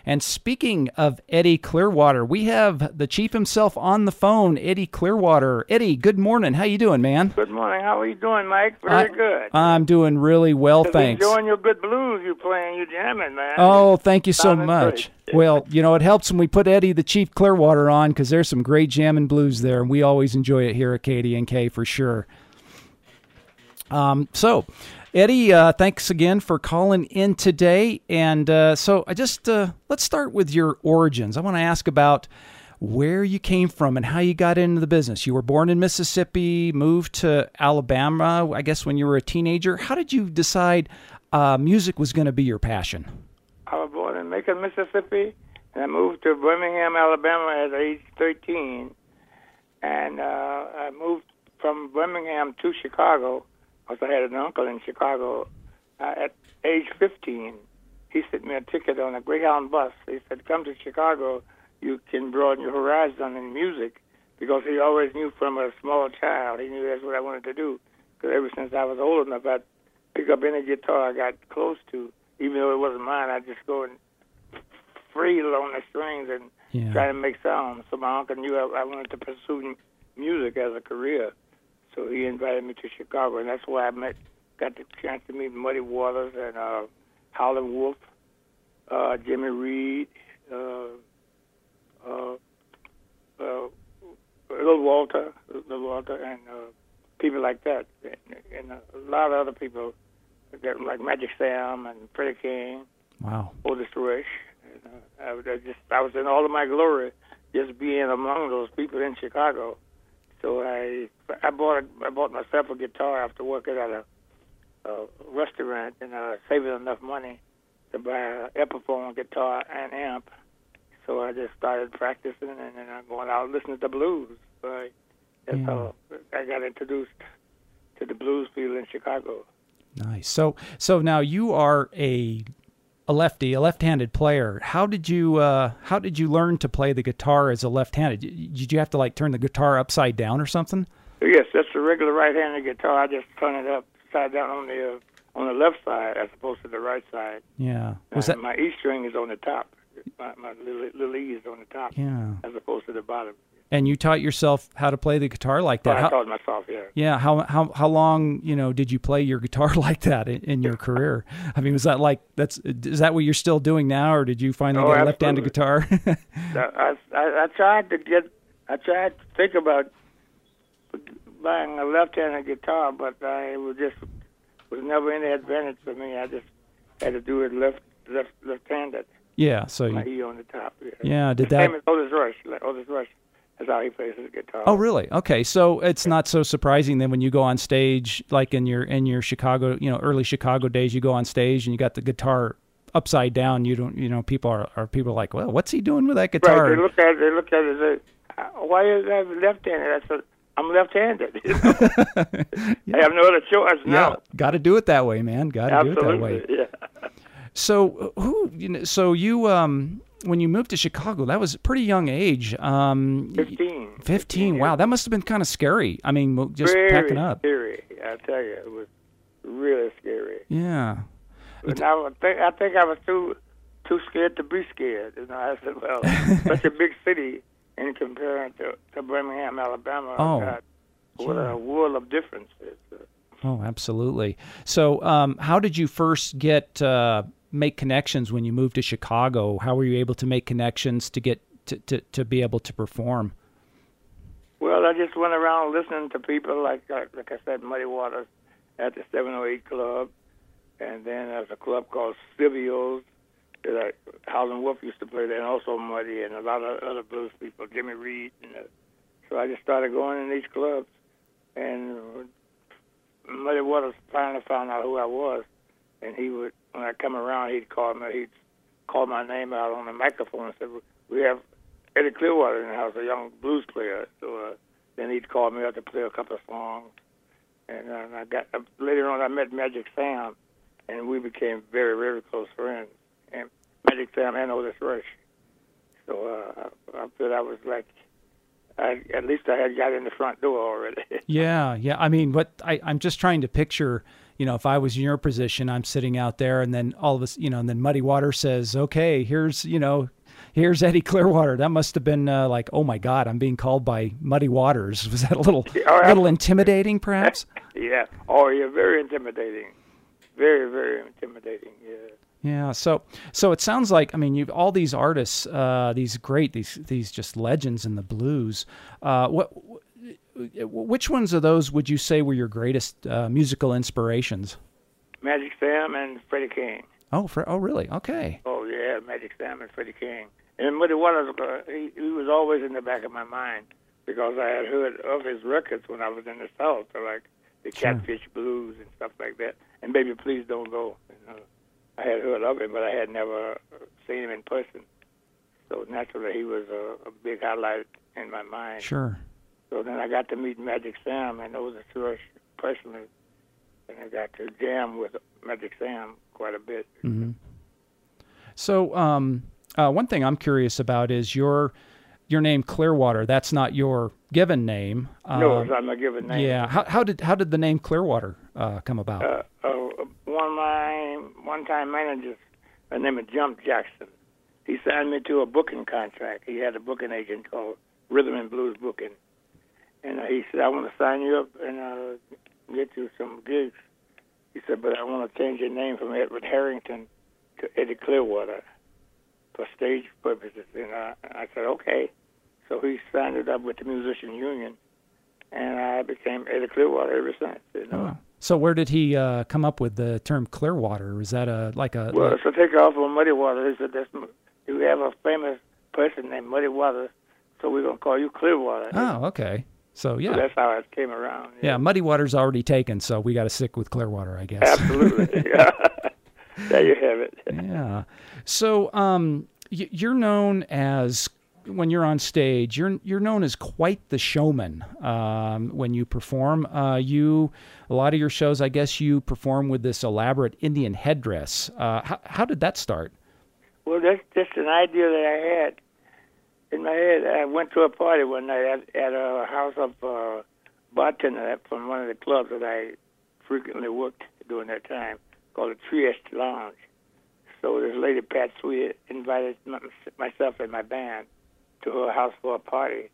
And speaking of Eddie Clearwater, we have the chief himself on the phone, Eddie Clearwater. Eddie, good morning. How you doing, man? Good morning. How are you doing, Mike? Very good. I'm doing really well, thanks. Enjoying your good blues you're playing. You're jamming, man. Oh, thank you so much. Well, it helps when we put Eddie the Chief Clearwater on because there's some great jammin' blues there, and we always enjoy it here at KDNK for sure. So, Eddie, thanks again for calling in today. And so I just, let's start with your origins. I want to ask about where you came from and how you got into the business. You were born in Mississippi, moved to Alabama, I guess, when you were a teenager. How did you decide music was going to be your passion? I was born in Macon, Mississippi, and I moved to Birmingham, Alabama at age 13. And I moved from Birmingham to Chicago, because I had an uncle in Chicago. At age 15, he sent me a ticket on a Greyhound bus. He said, come to Chicago, you can broaden your horizon in music, because he always knew from a small child, he knew that's what I wanted to do. Because ever since I was old enough, I'd pick up any guitar I got close to. Even though it wasn't mine, I'd just go and freel on the strings and try to make sounds. So my uncle knew I wanted to pursue music as a career. So he invited me to Chicago, and that's where I got the chance to meet Muddy Waters and Howlin' Wolf, Jimmy Reed, Little Walter, and people like that, and a lot of other people like Magic Sam and Freddie King. Wow. Otis Rush. I was in all of my glory, just being among those people in Chicago. So I bought myself a guitar after working at a restaurant, and saving enough money to buy an Epiphone guitar and amp. So I just started practicing, and then I'm going out listening to blues. So that's how I got introduced to the blues field in Chicago. Nice. So now you are a lefty, a left-handed player. How did you learn to play the guitar as a left-handed? Did you have to turn the guitar upside down or something? Yes, that's a regular right-handed guitar. I just turn it upside down on the left side as opposed to the right side. Yeah. My E string is on the top. My little E is on the top. Yeah. As opposed to the bottom. And you taught yourself how to play the guitar like that? I taught myself, yeah. Yeah. How long, did you play your guitar like that in your career? I mean, was that is that what you're still doing now, or did you finally get a left-handed guitar? I tried to think about buying a left-handed guitar, but it was never any advantage for me. I just had to do it left-handed. Yeah. So my E on the top. Yeah. Did that? Same as Otis Rush. That's how he plays his guitar. Oh, really? Okay, so it's not so surprising then when you go on stage, like in your Chicago, early Chicago days, you go on stage and you got the guitar upside down. You don't, people are like, well, what's he doing with that guitar? Right. They look at it and say, why is that left-handed? I said, I'm left-handed. I have no other choice now. Yeah, got to do it that way, man. Got to do it that way. Yeah. So when you moved to Chicago, that was a pretty young age. 15. 15. Wow, that must have been kind of scary. I mean, just very packing up. Scary. I tell you, it was really scary. Yeah. But I think I was too scared to be scared. I said, well, such a big city in comparison to Birmingham, Alabama. Oh, what a world of differences. Oh, absolutely. So, how did you first make connections when you moved to Chicago? How were you able to make connections to get to be able to perform? Well, I just went around listening to people like I said, Muddy Waters at the 708 Club, and then there's a club called Silvio's that Howlin' Wolf used to play there, and also Muddy and a lot of other blues people, Jimmy Reed. So I just started going in these clubs, and Muddy Waters finally found out who I was, and he would, when I come around, he'd call my name out on the microphone and said, we have Eddie Clearwater in the house, a young blues player. So then he'd call me up to play a couple of songs. And later on I met Magic Sam, and we became very, very close friends. And Magic Sam and Otis Rush. So I feel I was at least I had got in the front door already. Yeah. I mean, I'm just trying to picture, if I was in your position, I'm sitting out there, and then all of us, and then Muddy Water says, "Okay, here's Eddie Clearwater." That must have been like, "Oh my God, I'm being called by Muddy Waters." Was that a little intimidating, perhaps? Yeah. Oh, yeah. Very intimidating. Very, very intimidating. Yeah. Yeah. So it sounds like, you've all these artists, these just legends in the blues. Which ones of those would you say were your greatest musical inspirations? Magic Sam and Freddie King. Oh, really? Okay. Oh, yeah, Magic Sam and Freddie King. And Muddy Waters, he was always in the back of my mind because I had heard of his records when I was in the South, like the Catfish Blues and stuff like that. And Baby Please Don't Go. I had heard of him, but I had never seen him in person. So naturally, he was a big highlight in my mind. Sure. So then I got to meet Magic Sam and know the Suresh personally, and I got to jam with Magic Sam quite a bit. Mm-hmm. So one thing I'm curious about is your name Clearwater. That's not your given name. No, it's not my given name. Yeah. How did the name Clearwater come about? One of my one-time managers, by the name of Jump Jackson, he signed me to a booking contract. He had a booking agent called Rhythm and Blues Booking. And he said, "I want to sign you up and get you some gigs." He said, "But I want to change your name from Edward Harrington to Eddie Clearwater for stage purposes." And I said, "Okay." So he signed it up with the Musician Union, and I became Eddie Clearwater ever since. Oh. So where did he come up with the term Clearwater? Was that Well, it's a takeoff of Muddy Waters. He said, "You have a famous person named Muddy Waters, so we're going to call you Clearwater." Oh, okay. So, yeah. So that's how it came around. Yeah, Muddy Water's already taken, so we got to stick with Clearwater, I guess. Absolutely. Yeah. There you have it. Yeah. So you're known as, when you're on stage, you're known as quite the showman when you perform. A lot of your shows, I guess, you perform with this elaborate Indian headdress. How did that start? Well, that's just an idea that I had in my head. I went to a party one night at a house of bartender from one of the clubs that I frequently worked during that time, called the Trieste Lounge. So this lady, Pat Sweet, invited myself and my band to her house for a party.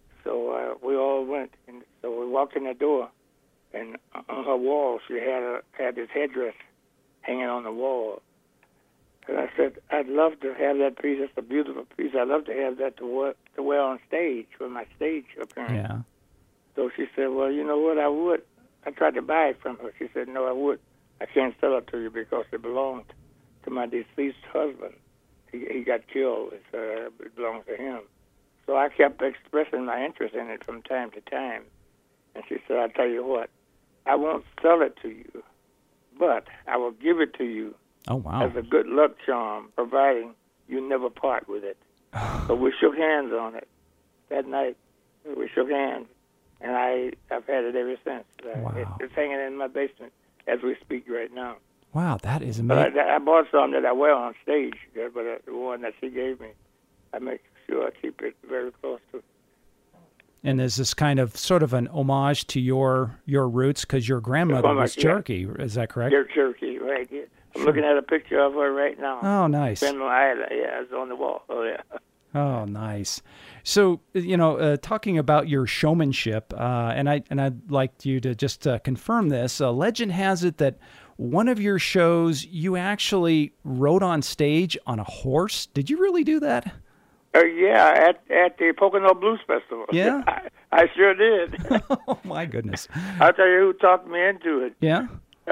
So we all went, and so we walked in the door, and on her wall she had this headdress hanging on the wall. And I said, "I'd love to have that piece. It's a beautiful piece. I'd love to have that to wear on stage for my stage appearance." Yeah. So she said, "Well, you know what? I would." I tried to buy it from her. She said, "No, I would. I can't sell it to you because it belonged to my deceased husband. He got killed. It belongs to him." So I kept expressing my interest in it from time to time. And she said, "I'll tell you what. I won't sell it to you, but I will give it to you." Oh, wow. As a good luck charm, providing you never part with it. So we shook hands on it that night. We shook hands, and I've had it ever since. Wow. It's hanging in my basement as we speak right now. Wow, that is amazing. But I bought some that I wear on stage, but the one that she gave me, I make sure I keep it very close to. And is this kind of sort of an homage to your roots, because your grandmother was Cherokee? Is that correct? You're Cherokee, right? Yeah. I'm looking at a picture of her right now. Oh, nice. Yeah, it's on the wall. Oh, yeah. Oh, nice. So, talking about your showmanship, and I'd like you to just confirm this. Legend has it that one of your shows you actually rode on stage on a horse. Did you really do that? Yeah, at the Pocono Blues Festival. Yeah? I sure did. Oh, my goodness. I'll tell you who talked me into it. Yeah?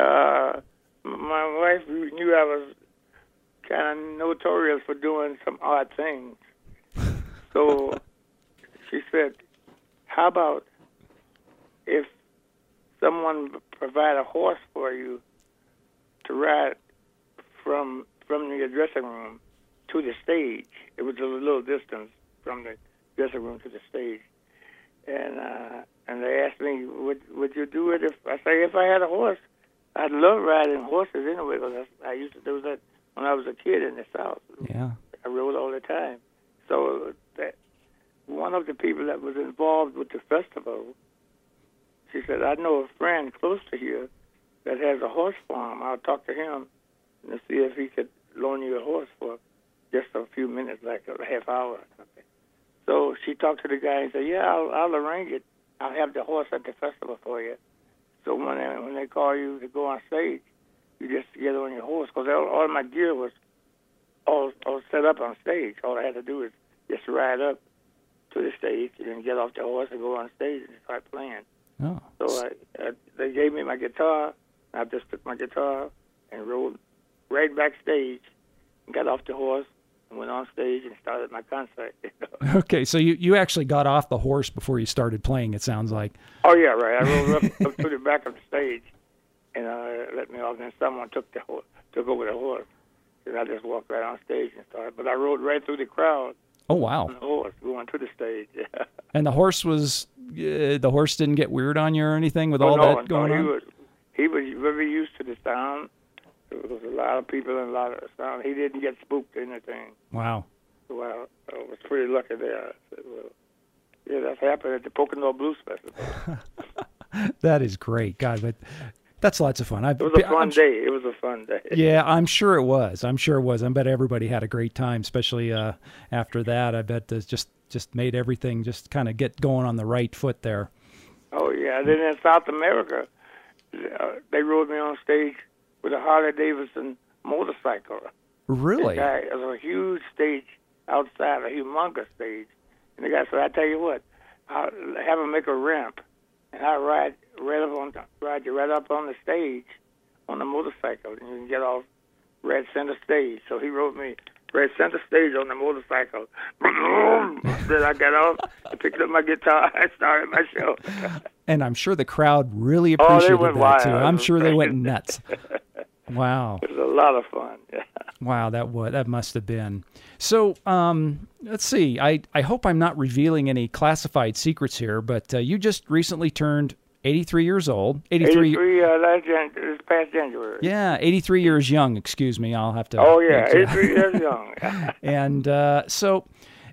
My wife knew I was kind of notorious for doing some odd things. So she said, "How about if someone provide a horse for you to ride from your dressing room to the stage?" It was a little distance from the dressing room to the stage. And they asked me, would you do it? If I had a horse, I'd love riding horses anyway, because I used to do that when I was a kid in the South. Yeah. I rode all the time. So one of the people that was involved with the festival, she said, "I know a friend close to here that has a horse farm. I'll talk to him and see if he could loan you a horse for just a few minutes, like a half hour or something. So she talked to the guy and said, yeah, I'll arrange it. I'll have the horse at the festival for you. So when they call you to go on stage, you just get on your horse, because all my gear was all set up on stage. All I had to do is just ride up to the stage and then get off the horse and go on stage and start playing. Oh. So they gave me my guitar. I just took my guitar and rode right backstage and got off the horse and went on stage and started my concert. Okay, so you actually got off the horse before you started playing, it sounds like. Oh, yeah, right. I rode up to the back of the stage and let me off, and then someone took over the horse. And I just walked right on stage and started. But I rode right through the crowd. Oh, wow. On the horse, going to the stage. And the horse didn't get weird on you or anything with all that going on? He was very used to the sound. There was a lot of people and a lot of sound. He didn't get spooked or anything. Wow. Well, I was pretty lucky there. I said, well, yeah, that's happened at the Pocono Blues Festival. That is great. God, but that's lots of fun. It was a fun day. It was a fun day. Yeah, I'm sure it was. I bet everybody had a great time, especially after that. I bet it just made everything just kind of get going on the right foot there. Oh, yeah. Then in South America, they rode me on stage with a Harley-Davidson motorcycle. Really? It was a huge stage outside, a humongous stage. And the guy said, I tell you what, I'll have him make a ramp, and I'll ride you right up on the stage on the motorcycle, and you can get off right center stage. So he rode me right center stage on the motorcycle. Then I got off, I picked up my guitar, I started my show. And I'm sure the crowd really appreciated that, wild. too. I'm sure they went nuts. Wow. It was a lot of fun. Wow, that must have been. So, let's see. I hope I'm not revealing any classified secrets here, but you just recently turned 83 years old. 83 this past January. Yeah, 83 years young, excuse me. I'll have to... Oh, yeah, 83 years young. And so,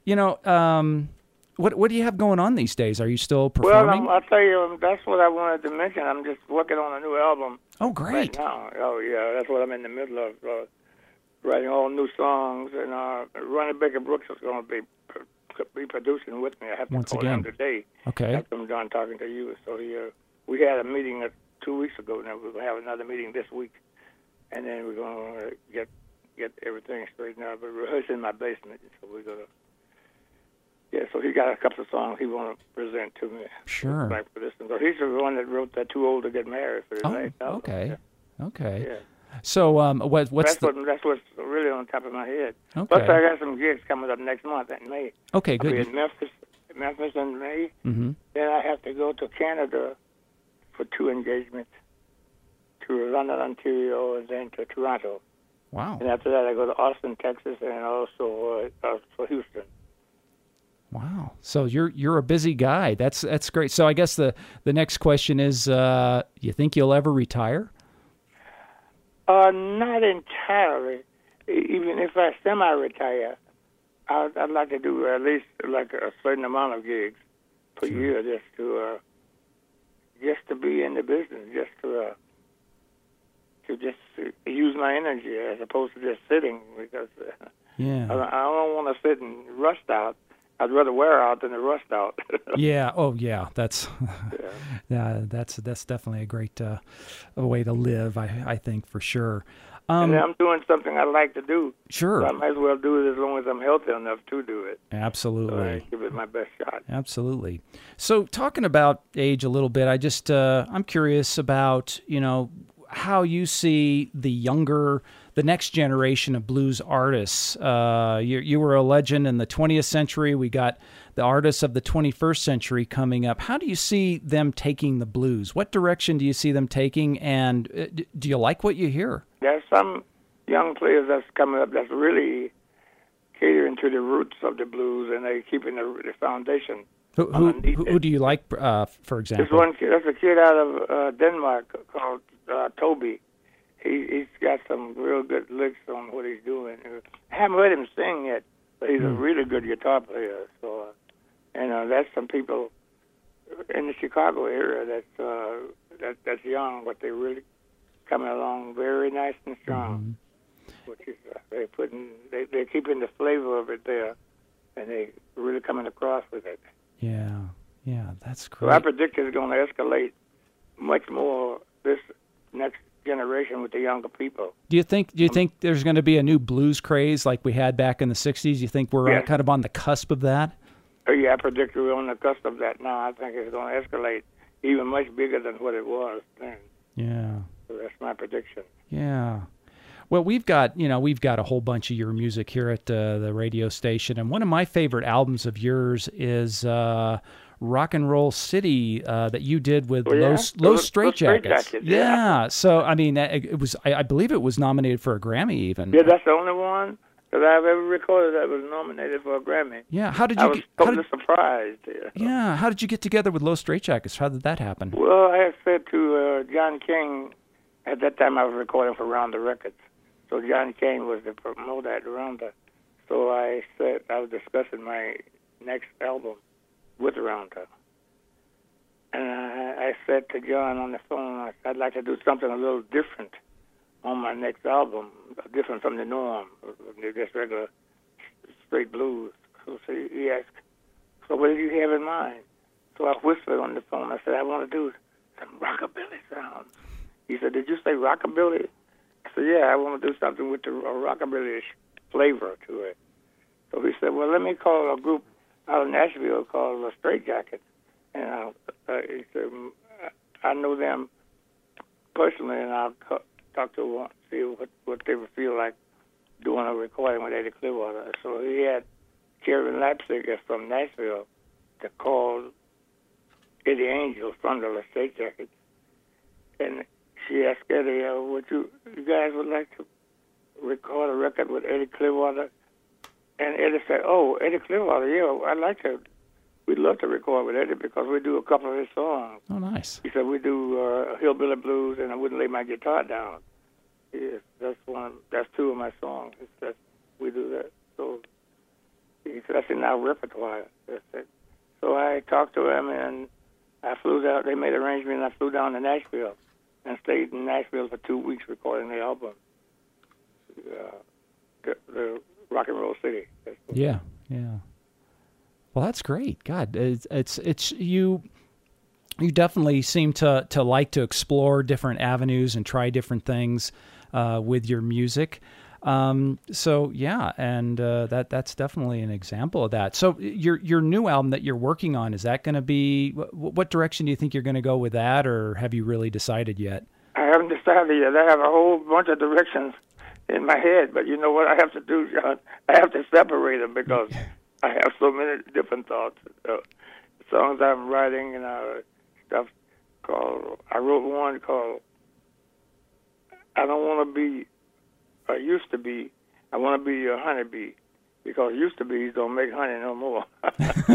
what do you have going on these days? Are you still performing? Well, I'll tell you, that's what I wanted to mention. I'm just working on a new album. Oh, great. Right now. Oh, yeah, that's what I'm in the middle of, writing all new songs. And Ronnie Baker Brooks is going to be producing with me. I have to call him today. Okay. After I'm done talking to you. So we had a meeting 2 weeks ago, and then we're going to have another meeting this week. And then we're going to get everything straightened out. But rehearsing in my basement, so we're going to... Yeah, so he got a couple of songs he want to present to me. Sure. Like for this one. So he's the one that wrote that "Too Old to Get Married" for the night. Okay. Yeah. Okay. Yeah. So what's that's what's really on top of my head. Okay. Plus, I got some gigs coming up next month in May. Okay, good. I'll be in Memphis in May. Mm-hmm. Then I have to go to Canada for 2 engagements, to London, Ontario, and then to Toronto. Wow. And after that, I go to Austin, Texas, and also for Houston. Wow. So you're a busy guy. That's great. So I guess the next question is, you think you'll ever retire? Not entirely. Even if I semi-retire, I'd like to do at least like a certain amount of gigs per year, just to be in the business, just to use my energy as opposed to just sitting, because I don't want to sit and rust out. I'd rather wear out than to rust out. Yeah. Oh, yeah. That's definitely a great way to live. I think for sure. And I'm doing something I like to do. Sure. So I might as well do it as long as I'm healthy enough to do it. Absolutely. So I give it my best shot. Absolutely. So talking about age a little bit, I'm curious about how you see the next generation of blues artists. You were a legend in the 20th century. We got the artists of the 21st century coming up. How do you see them taking the blues? What direction do you see them taking, and do you like what you hear? There's some young players that's coming up that's really catering to the roots of the blues, and they're keeping the foundation. Who do you like, for example? There's one kid, that's a kid out of Denmark called Toby. He's got some real good licks on what he's doing. I haven't heard him sing yet, but he's a really good guitar player. So, that's some people in the Chicago area that's young, but they're really coming along very nice and strong. Which is they're keeping the flavor of it there, and they really coming across with it. Yeah, that's So great. I predict it's going to escalate much more this next generation with the younger people. Do you think there's going to be a new blues craze like we had back in the 60s? You think we're Yes. kind of on the cusp of that? Yeah, I predict we're on the cusp of that now. I think it's going to escalate even much bigger than what it was then. Yeah. So that's my prediction. Yeah. Well, we've got a whole bunch of your music here at the radio station, and one of my favorite albums of yours is Rock and Roll City that you did with Low Straitjackets. Yeah. So I mean, it was I believe it was nominated for a Grammy even. Yeah, that's the only one that I've ever recorded that was nominated for a Grammy. Yeah. How did I you? was totally surprised. Yeah. How did you get together with Low Straitjackets? How did that happen? Well, I had said to John King, at that time I was recording for Rounder Records. So John King was the promoter at Rounder. So I said I was discussing my next album with Rounder. And I said to John on the phone, I'd like to do something a little different on my next album, different from the norm, just regular straight blues. So he asked, so what did you have in mind? So I whispered on the phone. I said, I want to do some rockabilly sounds. He said, did you say rockabilly? I said, yeah, I want to do something with a rockabilly flavor to it. So he said, well, let me call a group out of Nashville called the Straitjackets. And he said, I know them personally, and I'll talk to them, see what they would feel like doing a recording with Eddie Clearwater. So he had Karen Lapsiger from Nashville to call Eddie Angel from the Straitjackets. And she asked Eddie, would you guys would like to record a record with Eddie Clearwater? And Eddie said, oh, Eddie Clearwater, yeah, I'd like to. We'd love to record with Eddie because we do a couple of his songs. Oh, nice. He said, we do Hillbilly Blues and I Wouldn't Lay My Guitar Down. Yes, that's two of my songs. We do that. So he said, that's in our repertoire. That's it. So I talked to him and I flew down. They made arrangements and I flew down to Nashville and stayed in Nashville for 2 weeks recording the album, the Rock and Roll City. Yeah. Well, that's great. God, it's you. You definitely seem to like to explore different avenues and try different things with your music. So yeah, and that's definitely an example of that. So your new album that you're working on, is that going to be, what direction do you think you're going to go with that, or have you really decided yet? I haven't decided yet. I have a whole bunch of directions in my head, but you know what I have to do, John? I have to separate them because I have so many different thoughts. Songs I'm writing and stuff I wrote one called I Don't Want to Be Used to Be, I Want to Be a Honeybee, because used to be's don't make honey no more. I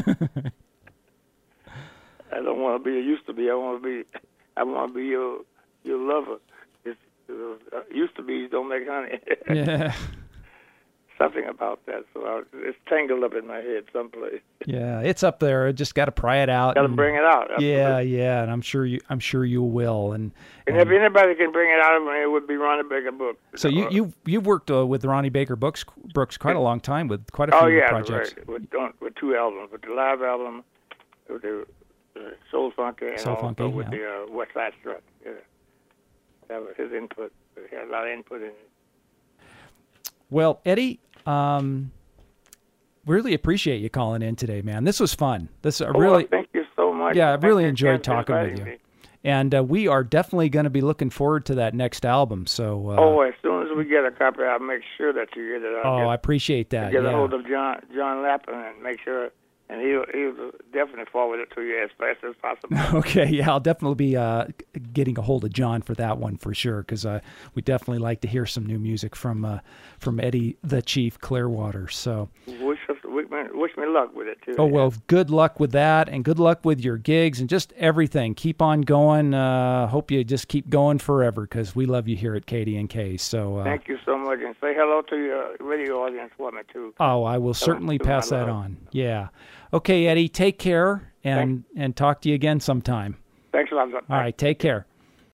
don't want to be a used to be. I want to be your lover. Used to be's don't make honey. Yeah. Something about that. So it's tangled up in my head someplace. Yeah, it's up there. Just got to pry it out. Got to bring it out. Yeah, and I'm sure you will. And if anybody can bring it out of me, it would be Ronnie Baker Brooks. So you've worked with Ronnie Baker Brooks quite a long time with quite a few projects. Right. With two albums, with the live album, with the Soul Funky, and also with the West Side Strut. Yeah, that was his input. He had a lot of input in it. Well, Eddie, really appreciate you calling in today, man. This was fun. Thank you so much. Yeah, I really enjoyed talking with you. And we are definitely going to be looking forward to that next album. So. As soon as we get a copy, I'll make sure that you get it. I appreciate that. Get a hold of John Lappin and make sure. And he'll definitely forward it to you as fast as possible. Okay, yeah, I'll definitely be getting a hold of John for that one for sure, because we definitely like to hear some new music from Eddie the Chief Clearwater. So wish me luck with it too. Oh well, good luck with that, and good luck with your gigs and just everything. Keep on going. Hope you just keep going forever, because we love you here at KDNK. So thank you so much, and say hello to your radio audience for me too. Oh, I will certainly pass that on. Yeah. Okay, Eddie, take care, and talk to you again sometime. Thanks a lot. All right, take care.